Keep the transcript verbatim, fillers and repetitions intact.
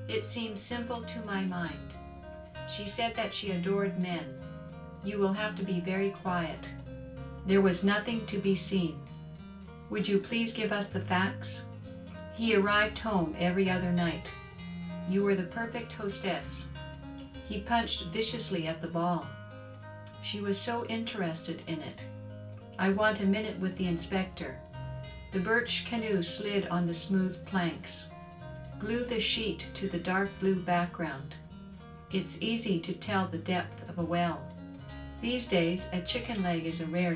It seemed simple to my mind. She said that she adored men. You will have to be very quiet. There was nothing to be seen. Would you please give us the facts? He arrived home every other night. You were the perfect hostess. He punched viciously at the ball. She was so interested in it. I want a minute with the inspector. The birch canoe slid on the smooth planks. Glue the sheet to the dark blue background. It's easy to tell the depth of a well. These days, a chicken leg is a rarity.